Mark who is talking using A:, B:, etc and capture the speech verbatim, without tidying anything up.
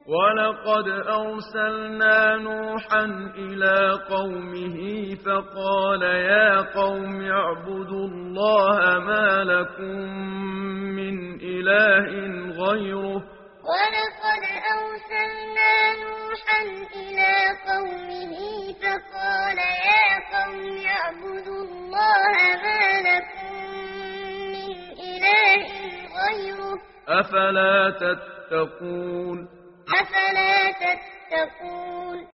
A: ولقد أرسلنا نوحا إلى قومه فقال يا قوم اعبدوا الله ما لكم من إله غيره
B: ولقد أرسلنا نوحا إلى قومه فقال يا قوم اعبدوا الله ما لكم من إله غيره
A: أفلا تتقون
B: أفلا تتقون